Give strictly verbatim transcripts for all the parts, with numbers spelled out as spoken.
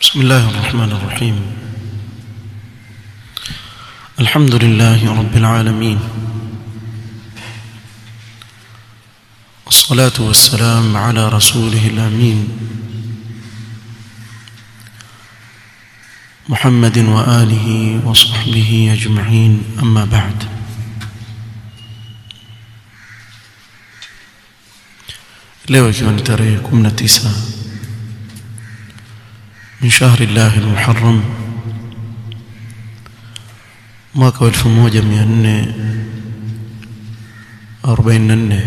بسم الله الرحمن الرحيم. الحمد لله رب العالمين، والصلاة والسلام على رسوله الأمين محمد وآله وصحبه أجمعين، أما بعد. leo ikiwa ni tarehe kumi na tisa من شهر الله المحرم mwaka elfu moja mia nne arobaini na nne,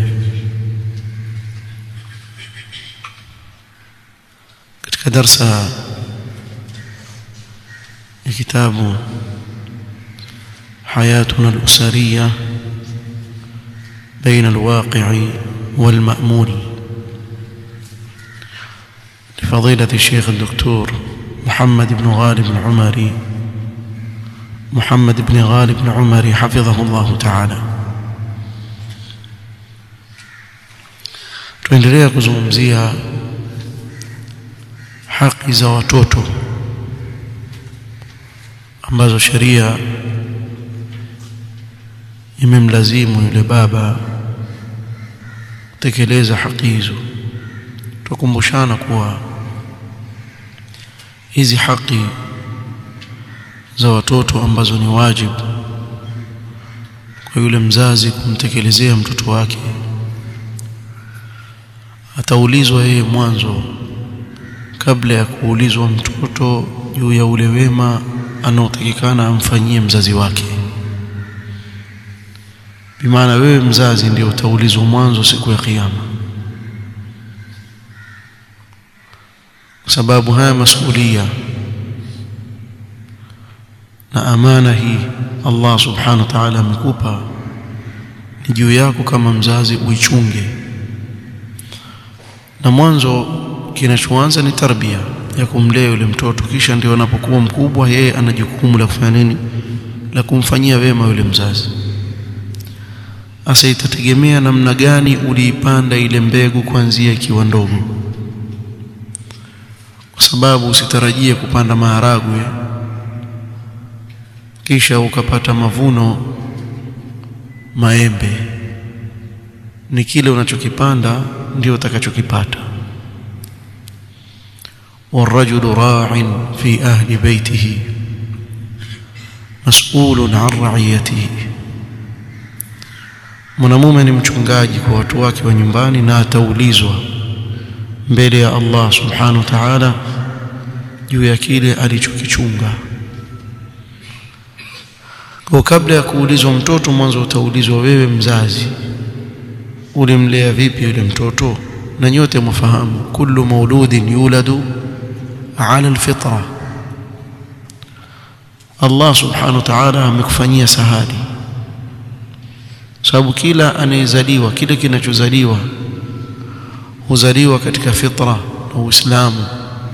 katika darsa ya kitabu حياتنا الأسرية بين الواقع والمأمول لفضيلة الشيخ الدكتور محمد بن غالب العمري محمد بن غالب العمري حفظه الله تعالى. tuendelea kuzungumzia haki za watoto ambazo sheria imemlazimu yule baba kutekeleza haki hizo. tukumbushana kuwa hizi haki za watoto ambazo ni wajibu kwa yule mzazi kumtekelezea mtoto wake, ataulizwa yeye mwanzo kabla ya kuulizwa mtoto juu ya ule wema anaotakikana amfanyie mzazi wake. Bimaana wewe mzazi ndio utaulizwa mwanzo siku ya kiyama, kwa sababu haya masuhulia na amana hii Allah subhanahu wa ta'ala amekupa, ni juu yako kama mzazi uichunge. Na mwanzo kinachoanza ni tarbia ya kumlea yule mtoto, kisha ndio anapokuwa mkubwa yeye ana jukumu la kufanya nini, la kumfanyia wema yule mzazi. Asa itategemea namna gani uliipanda ile mbegu kuanzia ikiwa ndogo, kwa sababu usitarajie kupanda maharagwe kisha ukapata mavuno maembe. Ni kile unachokipanda ndio utakachokipata. والرجل راع في أهل بيته مسؤول عن رعيته. mwanamume ni mchungaji kwa watu wake wa nyumbani na ataulizwa mbele ya Allah subhanahu wa ta'ala juu ya kile alichokichunga. Kwa kabla ya kuulizwa mtoto, mwanzo utaulizwa wewe mzazi, ulimlea vipi yule mtoto? Na nyote mfahamu kullu mauludin yuladu ala alfitra. Allah subhanahu wa ta'ala amekufanyia sahali, sababu kila anayezaliwa, kile kinachozaliwa huzaliwa katika fitra na Uislamu.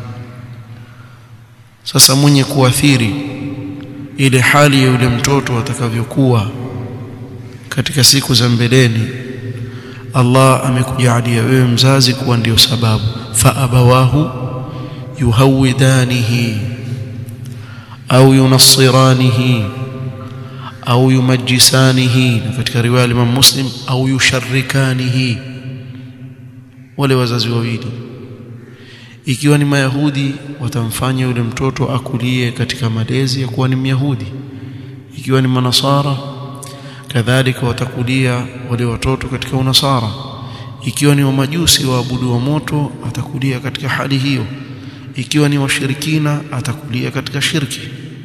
Sasa mwenye kuathiri ile hali ya yule mtoto atakavyokuwa katika siku za mbeleni, Allah amekujalia wewe mzazi kuwa ndio sababu. fa abawahu yuhawidanihi au yunassiranihi au yumajjisanihi, katika riwaya ya Imam Muslim au yusharrikanihi. Wale wazazi wawili ikiwa ni Mayahudi watamfanya yule mtoto akulie katika malezi ya kuwa ni Myahudi, ikiwa ni Manasara kadhalika watakulia wale watoto katika unasara, ikiwa ni Wamajusi waabudu wa moto atakulia katika hali hiyo, ikiwa ni washirikina atakulia katika shirki.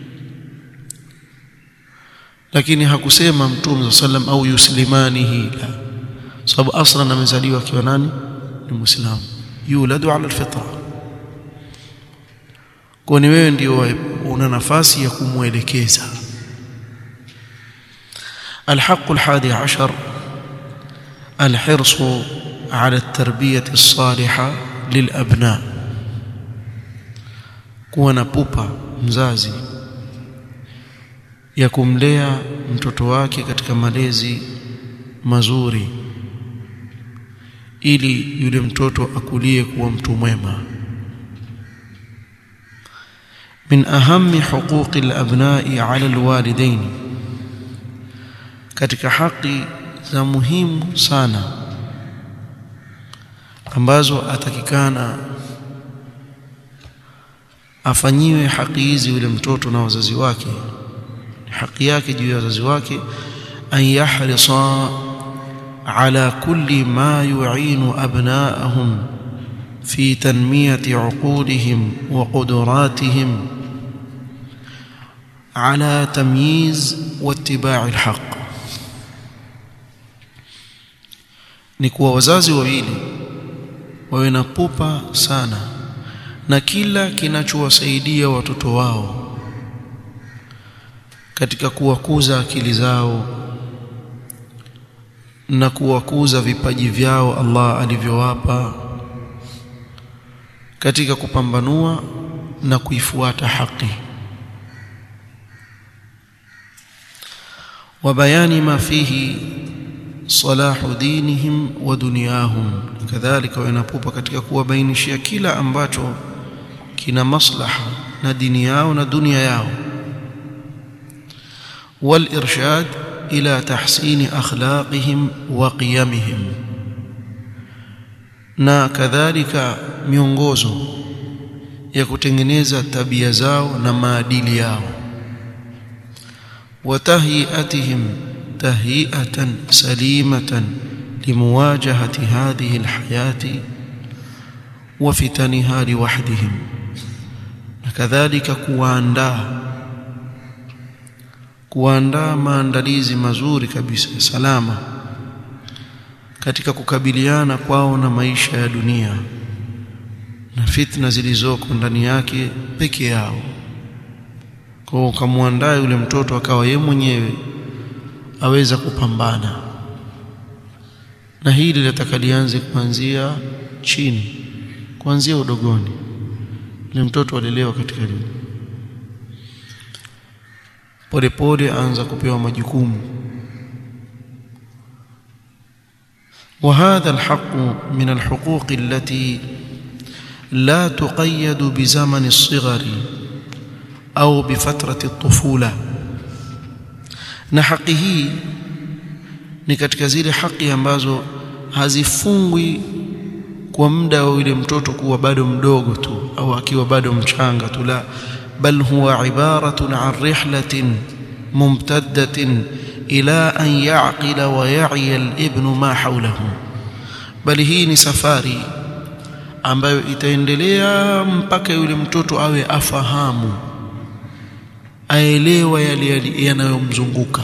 Lakini hakusema Mtume sallam au yuslimanihi, la, sababu aslan amezaliwa akiwa nani? Ni Muislamu, yuladu ala alfitra. Kwa ni wewe ndio una nafasi ya kumuelekeza. الحق الحادي عشر الحرص على التربية الصالحة للأبناء. kuwa na pupa mzazi ya kumlea mtoto wake katika malezi mazuri, ili yule mtoto akulie kuwa mtu mwema. min ahammi huquqi al-abna'i 'ala al-walidayn, katika haki za muhimu sana ambazo atakikana afanyiwe haki hizi yule mtoto na wazazi wake, haki yake juu ya wazazi wake, an yahrisa ala kulli ma yu'inu abna'ahum fi tanmiyati 'uqulihim wa quduratihim ala tamyiz wa ittiba' al-haqq. Ni kuwa wazazi wawili wawe na pupa sana na kila kinachowasaidia watoto wao katika kuwakuza akili zao na kuwakuza vipaji vyao Allah alivyowapa, katika kupambanua na kuifuata haki, wa bayani ma fihi salahu dinihim wa dunyahum. Kadhalika wanapupa katika kuwabainishia kila ambacho kina maslaha na dini yao na dunia yao, wal irshad ila tahsini akhlaqihim wa qiyamihim, na kadhalika miongozo ya kutengeneza tabia zao na maadili yao, wa tahiyatihim tahiyatan salimatan limuwajahati hadhihi alhayati wa fitaniha liwahdihim, na kadhalika kuandaa kuandaa maandalizi mazuri kabisa ya salama katika kukabiliana kwao na maisha ya dunia na fitna zilizoko ndani yake peke yao. Kwa kumwandaa yule mtoto akawa yeye mwenyewe aweza kupambana, na hili litakalianze kuanzia chini, kuanzia udogoni. Yule mtoto alelewa katika hili, pole pole anza kupewa majukumu. وهذا الحق من الحقوق التي لا تقيد بزمن الصغر أو بفترة الطفولة. na haki hii ni katika zile haki ambazo hazifungwi kwa muda wa yule mtoto kuwa bado mdogo tu au akiwa bado mchanga tu, la, bal huwa ibaratun an rihlatin mumtaddatin ila an ya'qila wa ya'i al-ibnu ma hawlahu, bali hii ni safari ambayo itaendelea mpaka yule mtoto awe afahamu, aelewa yale yanayomzunguka,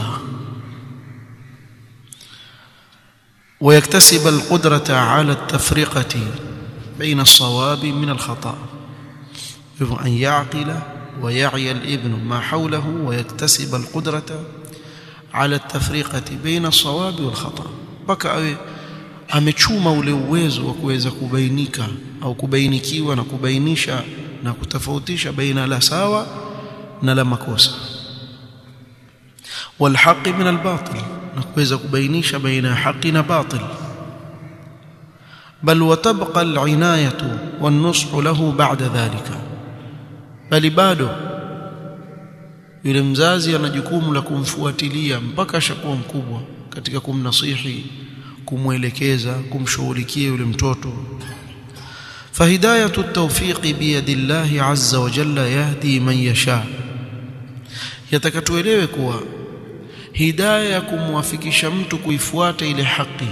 ويكتسب القدرة على التفرقة بين الصواب من الخطأ. أن يعقل ويعي الابن ما حوله ويكتسب القدرة على التفرقة بين الصواب والخطأ، بكى amechuma ule uwezo wa kuweza kubainika au kubainikiwa na kubainisha na kutofautisha baina la sawa na la makosa, wal haqq min al batil, na kuweza kubainisha baina haki na batil. Bal watabqa al inayatu wan nushu lahu ba'da dhalika, bali bado yule mzazi ana jukumu la kumfuatilia mpaka ashakuwa mkubwa katika kumnasihi, kumwelekeza, kumshughulikia yule mtoto. فهداية التوفيق بيد الله عز وجل يهدي من يشاء. yatakatuelewe kuwa hidayah kumwafikisha mtu kuifuata ile haki,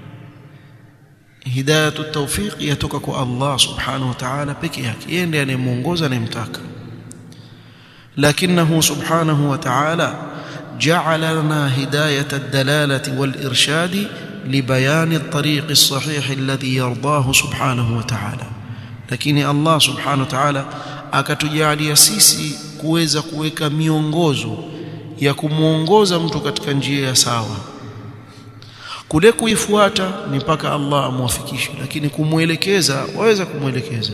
hidayatu tawfiq yatoka kwa Allah subhanahu wa ta'ala peke yake, yeye ndiye anayemuongoza na mtaka. lakinahu subhanahu wa ta'ala ja'ala lana hidayata ad-dalalati wal-irshadi libayani at-tariq as-sahih alladhi yardahu subhanahu wa ta'ala. Lakini Allah subhanahu wa ta'ala akatujalia sisi kuweza kuweka miongozo ya kumuongoza mtu katika njia ya sawa. Kule kuifuata ni mpaka Allah amwafikishe, lakini kumuelekeza waweza kumuelekeza.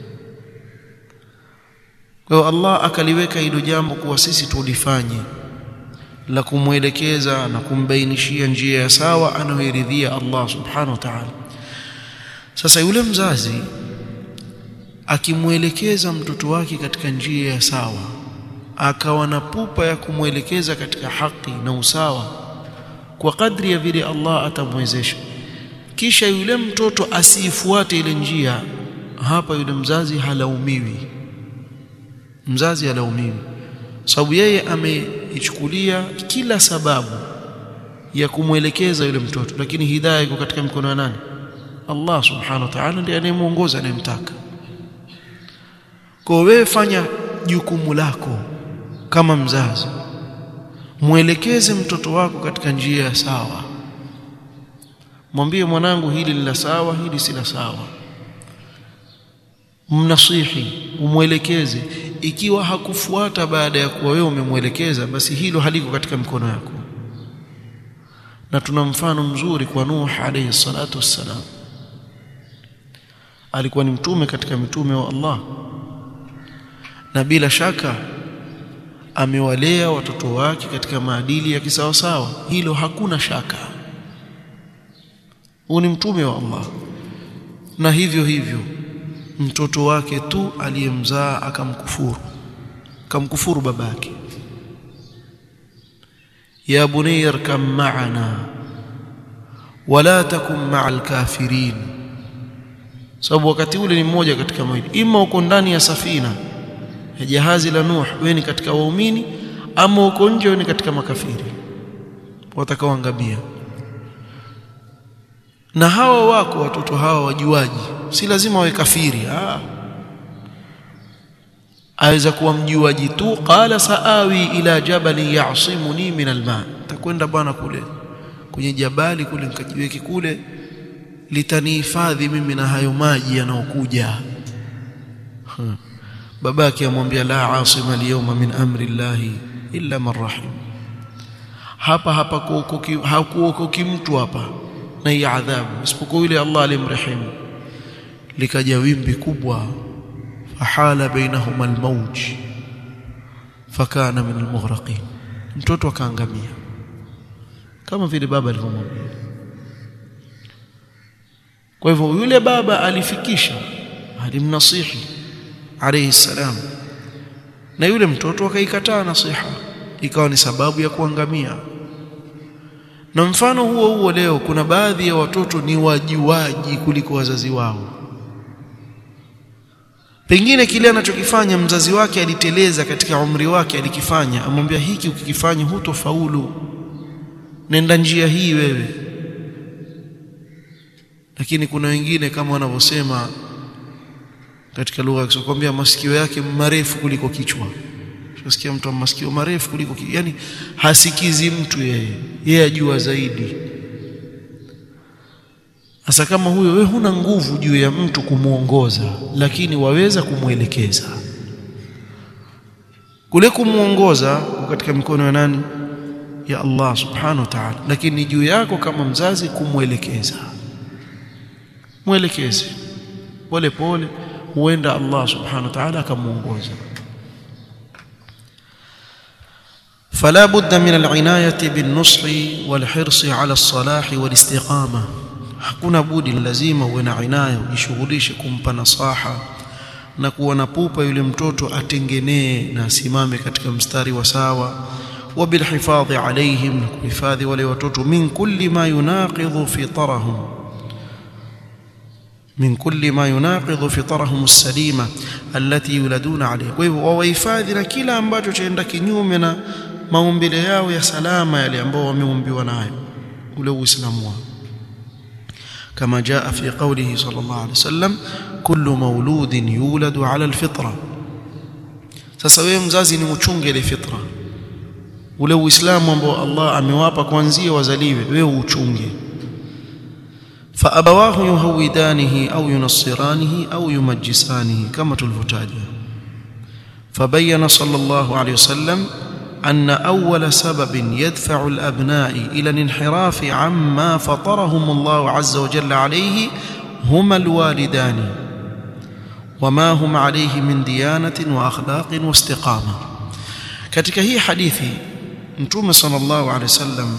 Kwa hiyo Allah akaliweka hilo jambo kuwa sisi tulifanye la kumuelekeza na kumbainishia njia ya sawa anayoridhia Allah subhanahu wa ta'ala. Sasa yule mzazi akimwelekeza mtoto wake katika njia ya sawa, akawa na pupa ya kumwelekeza katika haki na usawa kwa kadri ya vile Allah atamwezesha, kisha yule mtoto asifuate ile njia, hapa yule mzazi halaumiwi. Mzazi halaumiwi sababu yeye ameichukulia kila sababu ya kumwelekeza yule mtoto, lakini hidayah iko katika mikono ya nani? Allah subhanahu wa ta'ala ndiye anayemuongoza anayemtaka. Kwa wewe fanya jukumu lako kama mzazi, muelekeze mtoto wako katika njia ya sawa. Mwambie mwanangu, hili ni la sawa, hili si la sawa. Mnasihi, umuelekeze. Ikiwa hakufuata baada ya kuwa wewe umemwelekeza, basi hilo haliko katika mikono yako. Na tuna mfano mzuri kwa Nuh alayhi salatu wassalam. Alikuwa ni mtume katika mitume wa Allah, na bila shaka amewalea watoto wake katika maadili ya kisawasawa, hilo hakuna shaka. Huyu ni mtume wa Allah. Na hivyo hivyo mtoto wake tu aliyemzaa akamkufuru, akamkufuru babake. Ya bunayya irkam ma'ana wala takum ma'al kafirin. Sababu wakati ule ni mmoja katika mawili, ima uko ndani ya safina ya jahazi la Nuh, wewe ni katika waumini, ama uko nje, wewe ni katika makafiri watakaoangamia. Na hawa wako watoto hawa wajuaji, si lazima wawe kafiri. ah aweza kuwa mjuaji tu. Qala saawi ila jabali ya'simuni min alma, takwenda bwana kule kwenye jabali kule nikajiweke kule, litanihifadhi mimi na hayo maji yanayokuja. hmm. babake amwambia la asima al-yawma min amri llahi illa man rahim. Hapa hapa hakuokoki mtu hapa na hii adhabu isipokuwa yule Allah alimrehemu. Likaja wimbi kubwa, fahala bainahuma almawj fakana min almughraqin, mtoto akaangamia kama vile baba alivyomwambia. Kwa hivyo yule baba alifikisha, alimnasihi alayhi salam, na yule mtoto akaikataa nasiha, ikawa ni sababu ya kuangamia. Na mfano huo huo leo kuna baadhi ya watoto ni wajuaji kuliko wazazi wao. Pengine kile anachokifanya mzazi wake aliteleza katika umri wake, alikifanya, amwambia hiki ukikifanya hutofaulu, nenda njia hii wewe. Lakini kuna wengine kama wanavyosema katika lugha ya Kiswahili, masikio yake marefu kuliko kichwa. Tunasikia mtu ana masikio marefu kuliko kichwa, yani hasikizi mtu, yeye yeye ajua zaidi. Hasa kama huyo, wewe huna nguvu juu ya mtu kumuongoza, lakini waweza kumuelekeza. Kule kumuongoza katika mikono ya nani? Ya Allah subhanahu wa ta'ala, lakini juu yako kama mzazi kumuelekeza. Muelekeze pole pole, huenda Allah subhanahu wa ta'ala akamuongoza. فلا بد من العناية بالنصح والحرص على الصلاح والاستقامة. hakuna budi, lazima uwe na inaya, ujishughulishe kumpa nasaha na kuwa na pupa yule mtoto atengenee na asimame katika mstari wa sawa. وبالحفاظ عليهم, kuhifadhi wale watoto, min kulli ma yunaqidhu fitrahum min kulli ma yunaqidhu fitrahum as-salima allati yuladuna alayha. Kwa hivyo wahifadhi na kila ambacho chaenda kinyume na maumbile yao ya salama, yale ambao wameumbiwa nayo ule Uislamu wao. Kama jaa fi qawlihi sallallahu alayhi wasallam, kullu mauludin yuladu ala alfitra. Sasa wewe mzazi ni uchunge ile fitra, ule Uislamu ambao Allah amewapa kuanzia wazaliwe, wewe uchunge. Fa abawahu yuhawidanihi au yunassiranihi au yumajjisanihi, kama tulivyotaja. Fabayyana sallallahu alayhi wasallam أن أول سبب يدفع الأبناء إلى الانحراف عما فطرهم الله عز وجل عليه هما الوالدان وما هم عليه من ديانة وأخلاق واستقامة. katika hii hadithi Mtume sallallahu alaihi wasallam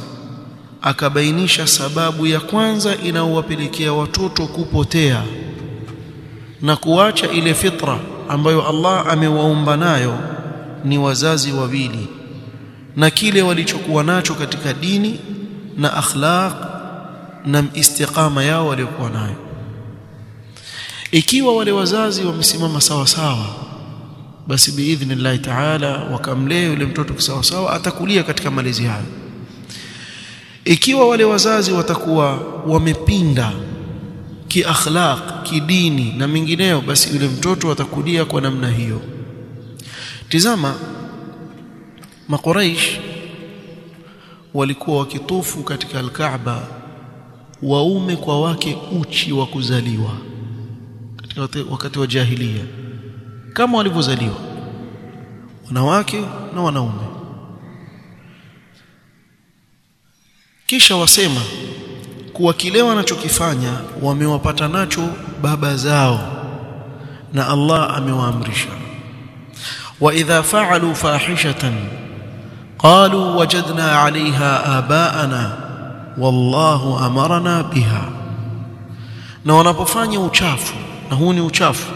akabainisha sababu ya kwanza inayowapelekea watoto kupotea na kuacha ile fitra ambayo Allah amewaumba nayo ni wazazi wawili, na kile walichokuwa nacho katika dini na akhlaq na istiqama yao waliokuwa nayo. Ikiwa wale wazazi wamesimama sawa sawa, basi biidhnillah ta'ala wakamlee yule mtoto sawa sawa, atakulia katika malezi hayo. Ikiwa wale wazazi watakuwa wamepinda kiakhlaq, kidini na mingineyo, basi yule mtoto atakulia kwa namna hiyo. Tizama, Makuraish walikuwa wakitufu katika al-Kaaba waume kwa wake uchi wa kuzaliwa katika wakati wa jahiliya, kama walivyozaliwa wanawake na wanaume. Kisha wasema kuwa kile wanachokifanya wamewapata nacho baba zao na Allah amewaamrisha. Wa idha fa'alu fahishatan qalu wajadna 'alayha aba'ana wallahu amarna biha. Na wanapofanya uchafu, na huu ni uchafu,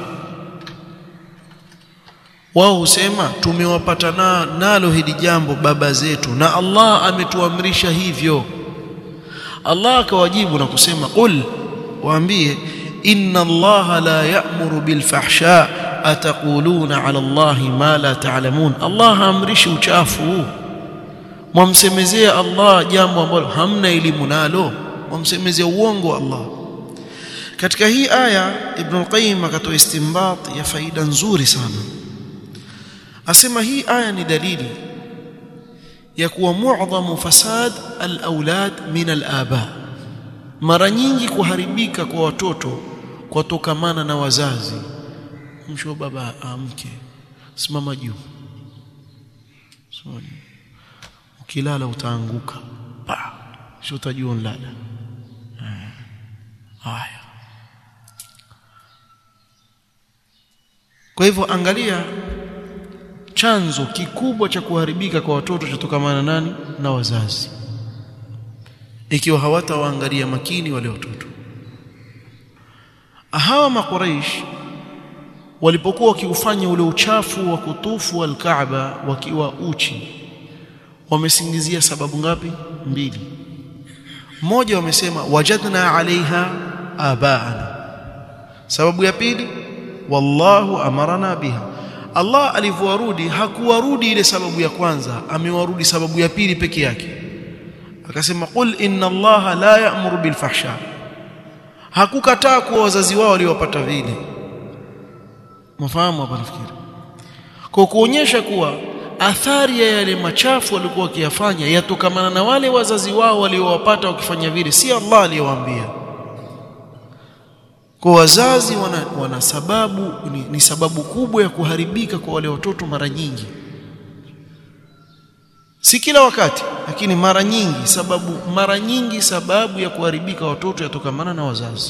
wao husema tumewapata na nalo hili jambo baba zetu na Allah ametuamrisha hivyo. Allah akawajibu na kusema qul, waambie, inna Allah la ya'muru bil fahsha ataquluna 'ala Allah ma la ta'lamun. Allah haamrishi uchafu, mwamsemezea Allah jambo ambalo hamna elimu nalo, mwamsemezea uongo Allah. Katika hii aya Ibn al-Qayyim akatoa istinbat ya faida nzuri sana. Asema hii aya ni dalili ya kuwa mu'dhamu fasad al-aulad min al-aba, mara nyingi kuharibika kwa watoto kutokamana na wazazi. Msho baba amke, simama juu, sorry, ukilala utaanguka, pa sio utajua unalala. Haya, kwa hivyo angalia, chanzo kikubwa cha kuharibika kwa watoto chatokamana nani? Na wazazi, ikiwa hawatawaangalia makini wale watoto. Hawa Makuraish walipokuwa wakiufanya ule uchafu wa kutufu al-Kaaba wakiwa uchi, wamesingizia sababu ngapi? Mbili. Moja, wamesema wajadna 'alayha aba'ana. Sababu ya pili, wallahu amarna biha. Allah alivyowarudi hakuwarudi ile sababu ya kwanza, amewarudi sababu ya pili peke yake. Akasema qul inna Allaha la ya'muru bil fahsha. Hakukataa kwa wazazi wao waliowapata vile. Mfahamu hapa nafikiri. Kwa kuonyesha kuwa athari ya yale machafu walikuwa wakiyafanya yatokamana na wale wazazi wao waliowapata wakifanya vile, si Allah aliyowaambia. Kwa wazazi wana, wana sababu ni, ni sababu kubwa ya kuharibika kwa wale watoto mara nyingi. Si kila wakati, lakini mara nyingi sababu mara nyingi sababu ya kuharibika watoto yatokamana na wazazi.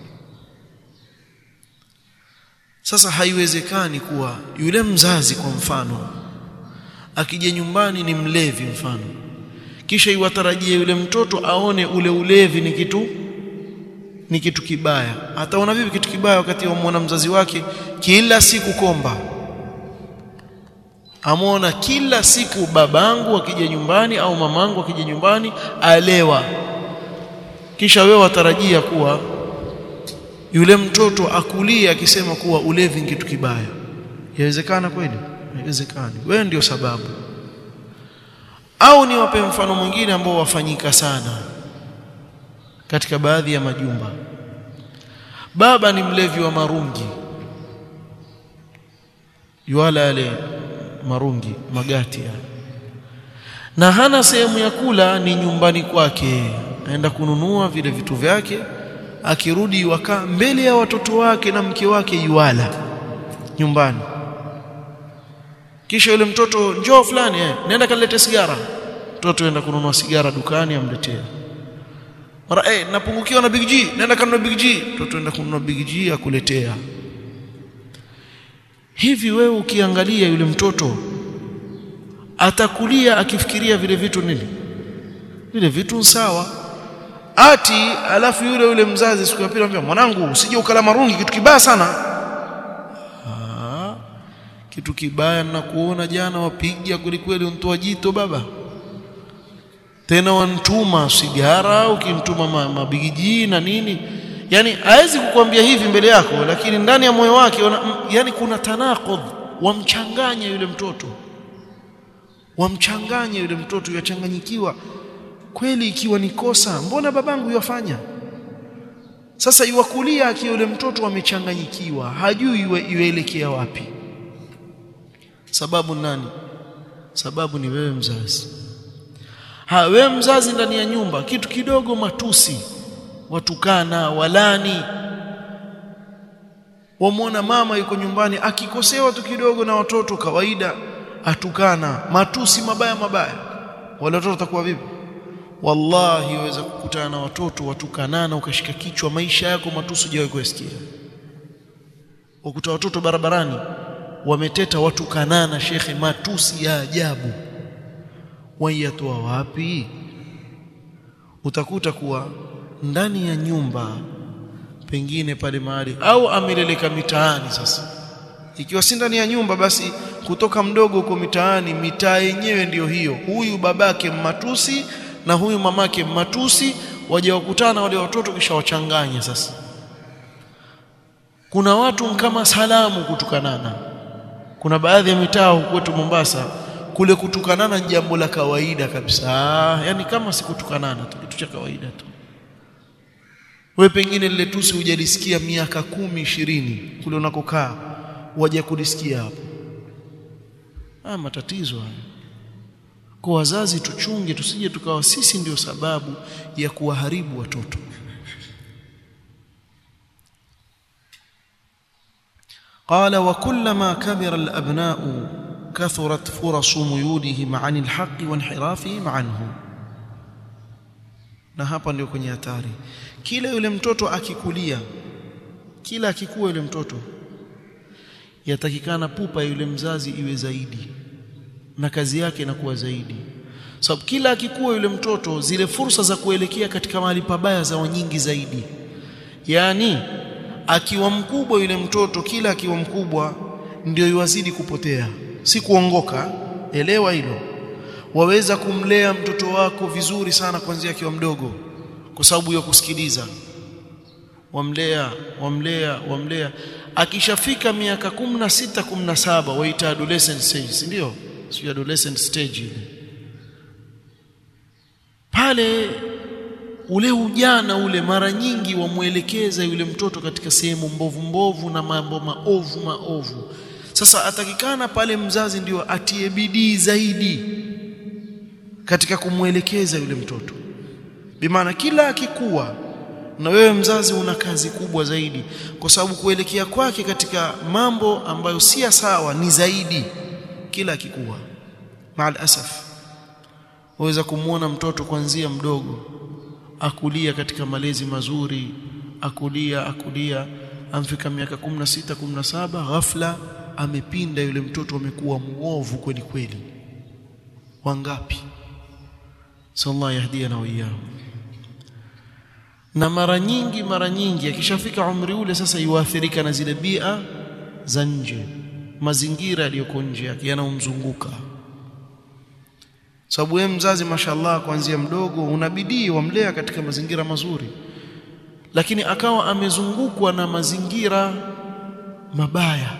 Sasa haiwezekani kuwa yule mzazi kwa mfano akija nyumbani ni mlevi mfano, kisha iwatarajie yule mtoto aone ule ulevi ni kitu ni kitu kibaya. Ataona vipi kitu kibaya wakati amwona mzazi wake kila siku komba? Amwona kila siku babangu akija nyumbani au mamangu akija nyumbani alewa, kisha wewe watarajia kuwa yule mtoto akulie akisema kuwa ulevi ni kitu kibaya. Yawezekana kweli? Haiwezekani. Wewe ndio sababu. Au ni wape mfano mwingine ambao wafanyika sana katika baadhi ya majumba. Baba ni mlevi wa marungi, yuala yale marungi magati ya, na hana sehemu ya kula, ni nyumbani kwake, aenda kununua vile vitu vyake, akirudi wakaa mbele ya watoto wake na mke wake yuala nyumbani. Kisha yule mtoto, njoo fulani eh, nenda kalete sigara. Mtoto aenda kununua sigara dukani amletea. Mara eh napungukiwa na Big G, nenda kanunua Big G. Mtoto aenda kununua Big G akuletea. Hivi wewe ukiangalia yule mtoto atakulia akifikiria vile vitu nini? Vile vitu sawa. Ati alafu yule yule mzazi siku ya pili anambia, mwanangu usije ukala marungi, kitu kibaya sana. kitu kibaya na kuona jana wapiga kweli untoa jito baba, tena wantuma sigara, ukimtuma mabigiji na nini. Yani hawezi kukwambia hivi mbele yako, lakini ndani ya moyo wake yani kuna tanaqud, wamchanganya yule mtoto, wamchanganya yule mtoto, yachanganyikiwa kweli. Ikiwa ni kosa, mbona babangu yafanya? Sasa iwakulia akiwa yule mtoto amechanganyikiwa, hajui iweelekea wapi. Sababu nani? Sababu ni wewe mzazi. Ha, wewe mzazi ndani ya nyumba kitu kidogo matusi, watukana, walani. Wamwona mama yuko nyumbani akikosewa tu kidogo na watoto kawaida atukana, matusi mabaya mabaya. Wale watoto watakuwa vipi? Wallahi waweza kukutana na watoto watukanana ukashika kichwa, maisha yako matusi hujawahi kusikia. Ukuta watoto barabarani wameteta watukanana, shekhe, matusi ya ajabu. Wayatoa wapi? Utakuta kuwa ndani ya nyumba pengine pale mahali, au ameleleka mitaani. Sasa ikiwa si ndani ya nyumba, basi kutoka mdogo uko mitaani, mitaa yenyewe ndiyo hiyo. Huyu babake matusi na huyu mamake matusi, waje wakutana wale watoto kisha wachanganya. Sasa kuna watu kama salamu kutukanana. Kuna baadhi ya mitaa kwetu Mombasa kule kutukanana jambo la kawaida kabisa, yani kama si kutukanana tu, kitu cha kawaida tu. Wewe pengine lile tusi hujalisikia miaka kumi ishirini kule unakokaa, waje kulisikia hapo. Ah, matatizo haya. Kwa wazazi tuchunge, tusije tukawa sisi ndio sababu ya kuwaharibu watoto. قال وكلما كبر الأبناء كثرت فرص ميولهم عن الحق وانحرافهم عنه. Na hapa ndio kwenye hatari. Kila yule mtoto akikulia, kila akikua yule mtoto, yatakikana pupa yule mzazi iwe zaidi na kazi yake inakuwa zaidi. Sababu kila akikua yule mtoto, zile fursa za kuelekea katika mahali pabaya za nyingi zaidi. Yani akiwa mkubwa yule mtoto, kila akiwa mkubwa ndio yuwazidi kupotea, si kuongoka. Elewa hilo. Waweza kumlea mtoto wako vizuri sana kuanzia akiwa mdogo, kwa sababu ya kusikiliza. Wamlea, wamlea, wamlea. Akishafika miaka kumi na sita kumi na saba waita adolescent stage, ndio? Sio adolescent stage. Pale ule ujana ule mara nyingi wamuelekeza yule mtoto katika sehemu mbovu mbovu na mambo maovu maovu. Sasa atakikana pale mzazi ndio atie bidii zaidi katika kumuelekeza yule mtoto. Bimaana kila akikua, na wewe mzazi una kazi kubwa zaidi, kwa sababu kuelekea kwake katika mambo ambayo si sawa ni zaidi kila akikua. Maal asaf, waweza kumuona mtoto kuanzia mdogo akulia katika malezi mazuri, akulia akulia amfika miaka kumi na sita kumi na saba, ghafla amepinda yule mtoto, amekuwa muovu kweli kweli. Wangapi? Sallallahu yahdiana wa iyyahu. Na mara nyingi mara nyingi akishafika umri ule sasa yuathirika na zile bia za nje, mazingira yaliyoko nje yake yanamzunguka. Sababu wewe mzazi mashallah kuanzia mdogo unabidii wamlea katika mazingira mazuri, lakini akawa amezungukwa na mazingira mabaya.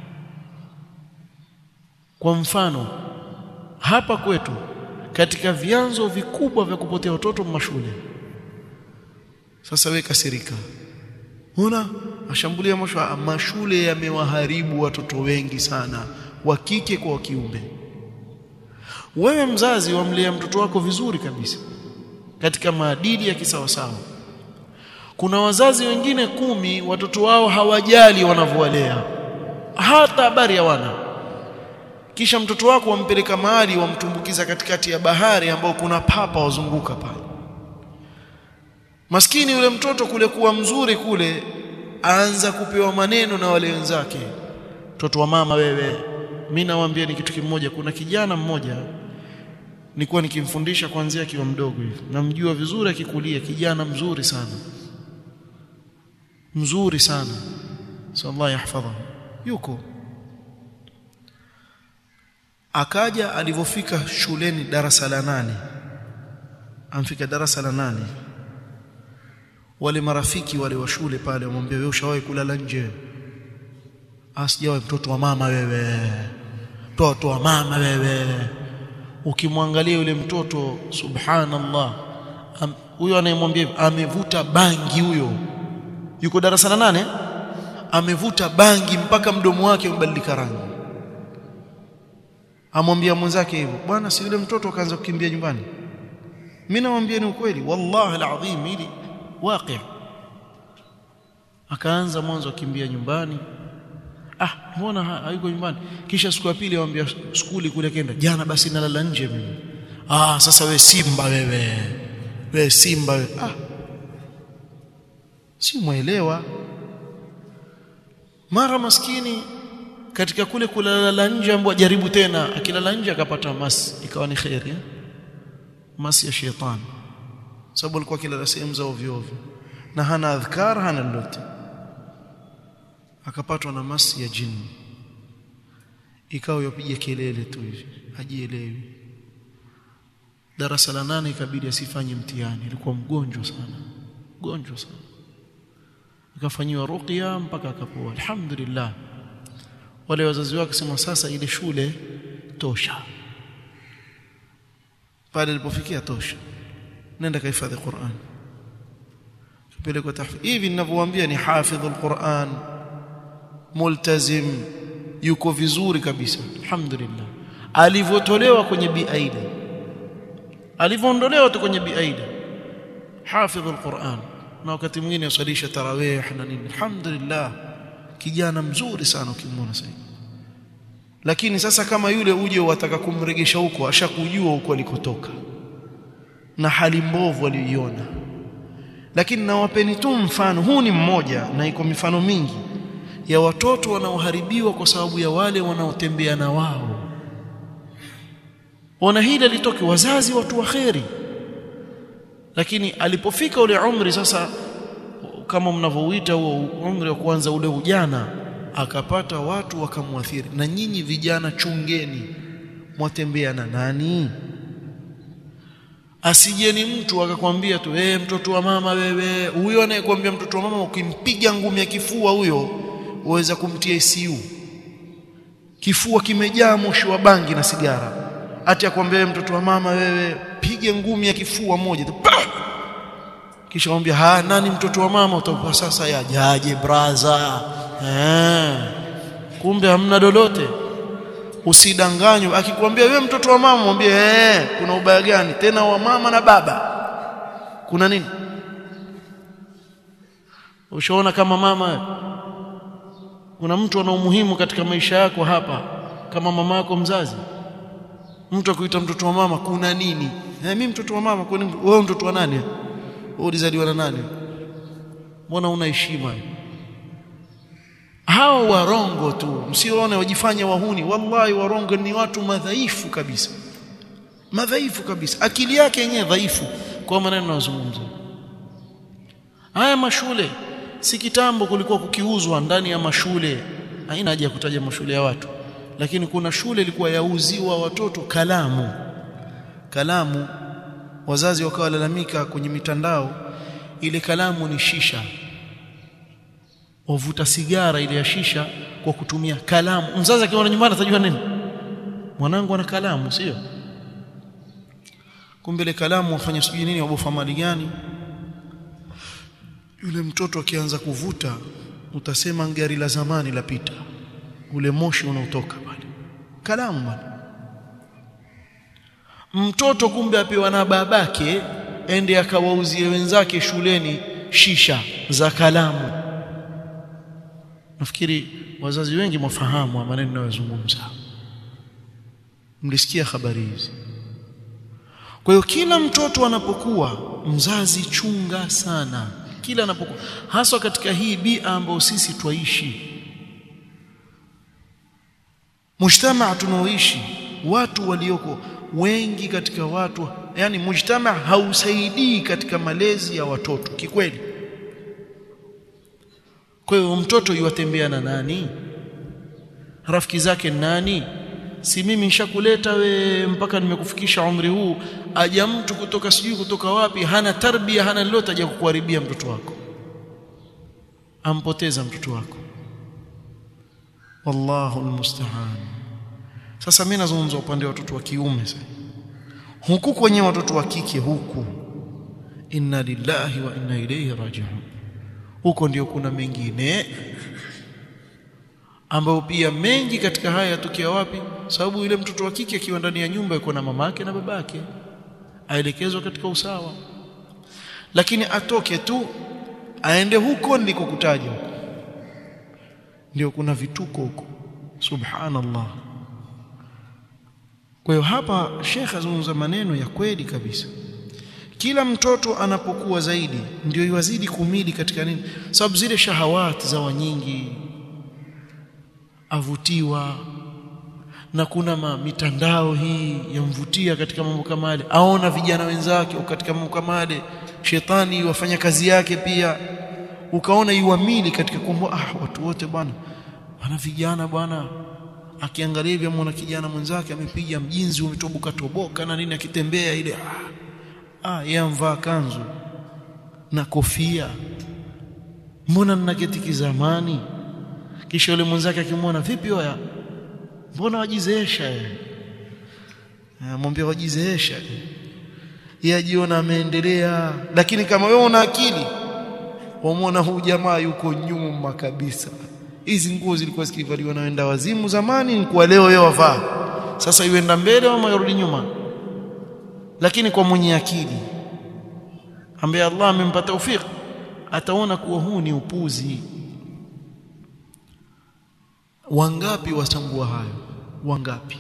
Kwa mfano hapa kwetu katika vyanzo vikubwa vya kupotea watoto mashule. Sasa wewe kasirika, una ashambulia mashule. Mashule yamewaharibu watoto wengi sana, wa kike kwa wa kiume. Wewe mzazi wamlea mtoto wako vizuri kabisa katika maadili ya kisawasawa. Kuna wazazi wengine kumi watoto wao hawajali wanavyowalea, hata habari hawana. Kisha mtoto wako wampeleka mahali wamtumbukiza katikati ya bahari ambao kuna papa wazunguka pale. Maskini yule mtoto kule kuwa mzuri kule, aanza kupewa maneno na wale wenzake. Mtoto wa mama wewe. Mimi nawaambia ni kitu kimoja. Kuna kijana mmoja nilikuwa nikimfundisha kuanzia akiwa mdogo hivi, namjua vizuri, akikulia kijana mzuri sana, mzuri sana, sallallahu yahfadhahu. Yuko Akaja alivofika shuleni darasa la nane, amfika darasa la nane, wale marafiki wale wa shule pale wamwambia, wewe ushawahi kulala nje? Asijawahi. Mtoto wa mama wewe, mtoto wa mama wewe. Ukimwangalia yule mtoto, subhanallah, huyo Am, anayemwambia amevuta bangi, huyo yuko darasa la nane, amevuta bangi mpaka mdomo wake umebadilika rangi. Amwambia mwenzake hivyo, bwana, si yule mtoto akaanza kukimbia nyumbani. Mimi namwambia ni ukweli, wallahi alazim, hili waqi'. Akaanza mwanzo kukimbia nyumbani, ah, mbona hayuko nyumbani? Kisha siku ya pili amwambia skuli kule kenda, jana basi nalala nje mimi. Ah, sasa we simba wewe, we simba wewe. Ah, si muelewa. Mara maskini katika kule kulala nje ambapo ajaribu tena, akilala nje akapata masi, ikawa ni khairi, masi ya shetani, sababu alikuwa kila sehemu za ovyo ovyo na hana adhkar, hana lolote. Akapatwa na masi ya jini, ikawa yapiga kelele tu hivi, hajielewi. Darasa la nane ikabidi asifanye mtihani, alikuwa mgonjwa sana, mgonjwa sana. Akafanyiwa ruqya mpaka akapoa, alhamdulillah. Wale wazazi wake sema, sasa ile shule tosha, pale ilipofikia tosha, nenda kahifadhi Qur'an. Tupeleke tahfidh. Hivi ninavyowaambia ni hafidhul Qur'an, multazim, yuko vizuri kabisa, alhamdulillah. Alivyotolewa kwenye biaida, alivyoondolewa tu kwenye biaida, hafidhul Qur'an, na wakati mwingine yasalisha tarawih na nini, alhamdulillah, kijana mzuri sana ukimwona sasa. Lakini sasa kama yule uje wataka kumregesha huko, ashakujua huko alikotoka na hali mbovu aliyoiona. Lakini nawapeni tu mfano, huu ni mmoja na iko mifano mingi ya watoto wanaoharibiwa kwa sababu ya wale wanaotembea na wao. Ona hili litoke wazazi watu waheri, lakini alipofika ule umri sasa, kama mnavyoita huo umri wa kwanza, ule ujana, akapata watu wakamwathiri. Na nyinyi vijana chungeni, mwatembea na nani? Asijeni mtu akakwambia tu, eh, mtoto wa mama wewe. Huyo anayekwambia mtoto wa mama, ukimpiga ngumi ya kifua huyo uweza kumtia I C U. Kifua kimejaa moshi wa bangi na sigara. Ati akwambia mtoto wa mama wewe, pige ngumi ya kifua moja tu, kisha mwambia, ha, nani mtoto wa mama? Utakuwa sasa yajaje braza, eh, kumbe hamna lolote. Usidanganywe. Akikwambia wewe mtoto wa mama, mwambie, eh, kuna ubaya gani tena wa mama na baba? Kuna nini? Ushaona kama mama, kuna mtu ana umuhimu katika maisha yako hapa kama mama yako mzazi? Mtu akuita mtoto wa mama, kuna nini? Eh, mimi mtoto wa mama, kwa nini? Wewe mtoto wa nani? Wewe ulizaliwa na nani? Mbona una heshima? Hao warongo tu, msione wajifanya wahuni. Wallahi warongo ni watu madhaifu kabisa, madhaifu kabisa, akili yake yenyewe dhaifu kwa maneno yanayozungumza. Haya mashule, si kitambo kulikuwa kukiuzwa ndani ya mashule, haina haja ya kutaja mashule ya watu, lakini kuna shule ilikuwa yauziwa watoto kalamu. Kalamu, wazazi wakawa walalamika kwenye mitandao, ile kalamu ni shisha, wavuta sigara ile ya shisha kwa kutumia kalamu. Mzazi akiona nyumbani atajua nini? Mwanangu ana kalamu, sio? Kumbe ile kalamu wafanya sijui nini, wabofa mali gani. Yule mtoto akianza kuvuta, utasema gari la zamani lapita, ule moshi unaotoka pale. Kalamu bwana. Mtoto kumbe apewa na babake ende akawauzie wenzake shuleni shisha za kalamu. Nafikiri wazazi wengi mwafahamu maneno ninayozungumza, mlisikia habari hizi. Kwa hiyo kila mtoto anapokuwa, mzazi chunga sana kila anapokuwa, hasa katika hii bia ambayo sisi twaishi, mujtamaa tunaoishi, watu walioko wengi katika watu, yani mujtamaa hausaidii katika malezi ya watoto kikweli. Kwa hiyo mtoto yuatembea na nani? Rafiki zake nani? si mimi nishakuleta we mpaka nimekufikisha umri huu, aja mtu kutoka sijui kutoka wapi, hana tarbia hana lolote, aje kukuharibia mtoto wako, ampoteza mtoto wako. Wallahu almusta'an. Sasa mimi nazungumza upande wa watoto wa kiume sasa. Huku kwenye watoto wa kike huku, inna lillahi wa inna ilayhi raji'un, huko ndio kuna mengine ambao pia mengi katika haya yatokea wapi? Sababu yule mtoto wa kike akiwa ndani ya nyumba yuko na mamake na babake, aelekezwa katika usawa, lakini atoke tu aende huko nilikokutaja, ndio kuna vituko huko. Subhanallah. Kwa hiyo hapa Sheikh azungumza maneno ya kweli kabisa. Kila mtoto anapokuwa zaidi ndio yuwazidi kumili katika nini? Sababu zile shahawati za wanyingi, avutiwa na kuna ma, mitandao hii yamvutia katika mambo kama yale, aona vijana wenzake katika mambo kama yale, shetani wafanya kazi yake pia, ukaona yuamili katika kumbo, ah watu wote bwana wana vijana bwana, akiangalia hivi amuona kijana mwenzake amepiga mjinzi umetoboka toboka na nini, akitembea ile ah, ah yeye amvaa kanzu na kofia, mbona ninaketi kizamani. Kisha yule mwenzake akimwona, vipi hoya, mbona wajizeesha yeye, amwambia wajizeesha, yeye ajiona ameendelea. Lakini kama wewe una akili, wamuona huyu jamaa yuko nyuma kabisa. Hizi nguo zilikuwa zikivaliwa na wenda wazimu zamani, ni kwa leo yeye wavaa, sasa yuenda mbele ama yarudi nyuma. Lakini kwa mwenye akili ambaye Allah amempa taufik, ataona kuwa huu ni upuzi. Wangapi watambua hayo? Wangapi?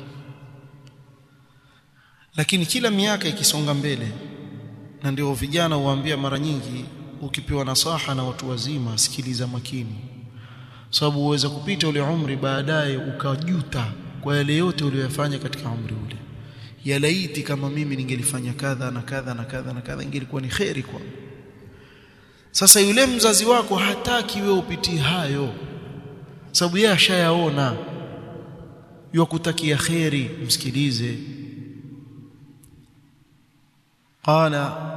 Lakini kila miaka ikisonga mbele, na ndio vijana huambia mara nyingi, ukipewa nasaha na watu wazima sikiliza makini, sababu uweza kupita ule umri baadaye ukajuta kwa yale yote uliyofanya katika umri ule. Ya laiti kama mimi ningelifanya kadha na kadha na kadha na kadha, ingelikuwa ni khairi kwangu. Sasa yule mzazi wako hataki wewe upitie hayo, sababu yeye ashayaona, yokutakia khairi, msikilize. Qala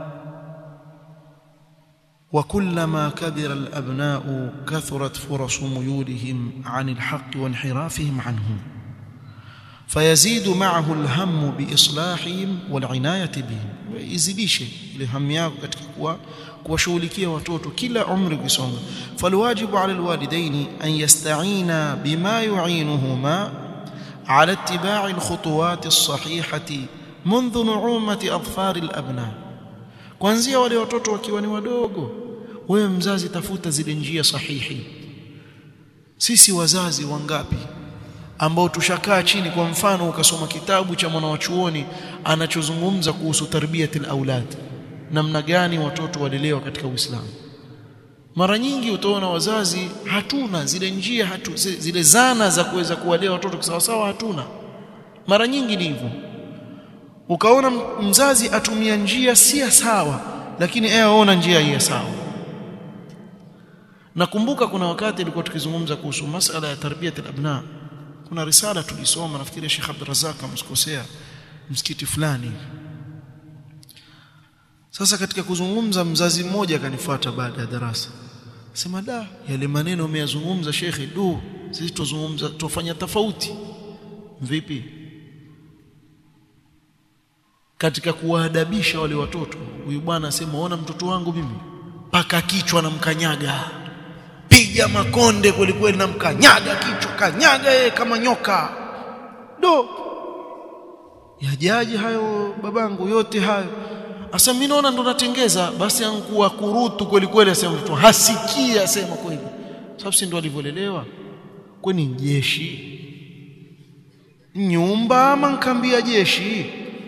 وكلما كبر الأبناء كثرت فرص ميولهم عن الحق وانحرافهم عنه فيزيد معه الهم بإصلاحهم والعناية بهم. ويزيدش الهم yako katika kuwa kuwashughulikia watoto kila umri ukisonga. فالواجب على الوالدين أن يستعينا بما يعينهما على اتباع الخطوات الصحيحة منذ نعومة أظفار الأبناء. Kuanzia wale watoto wakiwa ni wadogo, wewe mzazi tafuta zile njia sahihi. Sisi wazazi wangapi ambao tushakaa chini, kwa mfano ukasoma kitabu cha mwanachuoni anachozungumza kuhusu tarbiyatul aulad, namna gani watoto walelewa katika Uislamu. Mara nyingi utaona wazazi hatuna zile njia, hatu zile zana za kuweza kuwalea watoto kwa sawa, hatuna. Mara nyingi ni hivyo. Ukaona mzazi atumia njia si sawa, lakini yeye aona njia hii sawa. Nakumbuka kuna wakati nilikuwa tukizungumza kuhusu masuala ya tarbiyatul abna, kuna risala tulisoma, nafikiri Sheikh Abdul Razak amsikosea, msikiti fulani. Sasa katika kuzungumza, mzazi mmoja akanifuata baada ya darasa, sema da, yale maneno umeyazungumza shekhi, du sisi tuzungumza tufanya tofauti. Vipi? Katika kuwaadabisha wale watoto, huyu bwana asema, ona mtoto wangu mimi paka kichwa na mkanyaga, piga makonde kweli kweli na mkanyaga kichwa, kanyaga yeye kama nyoka. Do yajaji hayo babangu, yote hayo. Asa mimi naona ndo natengeza, basi ankuwa kurutu kweli kweli, asema mtoto hasikia, asema kweli, sababu si ndo alivyolelewa. Kwani jeshi nyumba ama nkambia jeshi?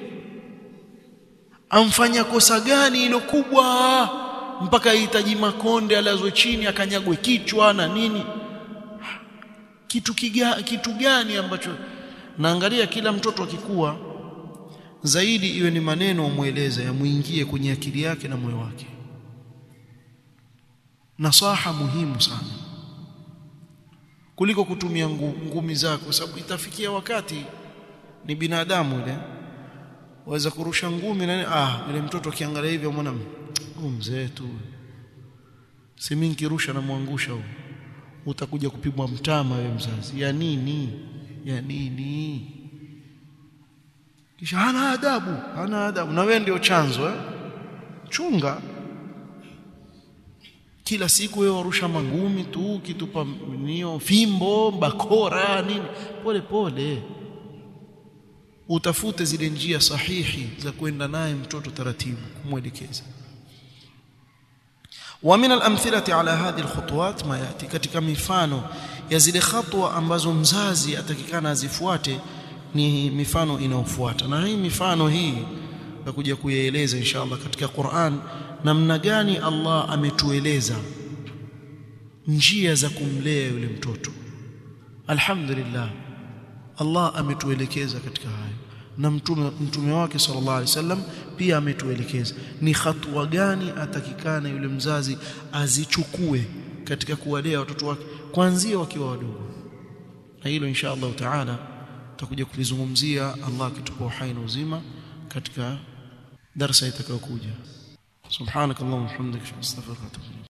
Amfanya kosa gani ilo kubwa mpaka hitaji makonde alazwe chini akanyagwe kichwa na nini? Kitu kiga, kitu gani ambacho? Naangalia kila mtoto akikua zaidi, iwe ni maneno umueleza yamuingie kwenye akili yake na moyo wake. Nasaha muhimu sana kuliko kutumia ngumi zako, sababu itafikia wakati ni binadamu ile, waweza kurusha ngumi na ah ile mtoto akiangalia hivi umeona huyu mzee tu, si mimi nikirusha na muangusha huyo, utakuja kupigwa mtama wewe mzazi. Ya nini? Ya nini? Kisha hana adabu, hana adabu, na wewe ndio chanzo eh? Chunga. Kila siku wewe warusha mangumi tu, kitupa nio fimbo, bakora nini, pole pole. Utafute zile njia sahihi za kwenda naye mtoto taratibu, kumwelekeza. Wa min al-amthilati ala hadhihi al-khutuwat ma yati, katika mifano ya zile hatua ambazo mzazi atakikana azifuate ni mifano inayofuata. Na hii mifano hii tutakuja kuieleza inshallah katika Qur'an, namna gani Allah ametueleza njia za kumlea yule mtoto. Alhamdulillah, Allah ametuelekeza katika hayo, na mtume mtume wake sallallahu alaihi wasallam pia ametuelekeza ni hatua gani atakikana yule mzazi azichukue katika kuwalea watoto wake kuanzia wakiwa wadogo. Na hilo inshallah taala tutakuja kulizungumzia Allah akitupa uhai na uzima katika darasa itakayokuja. Subhanakallahumma wa bihamdika, astaghfiruka wa atubu ilayk.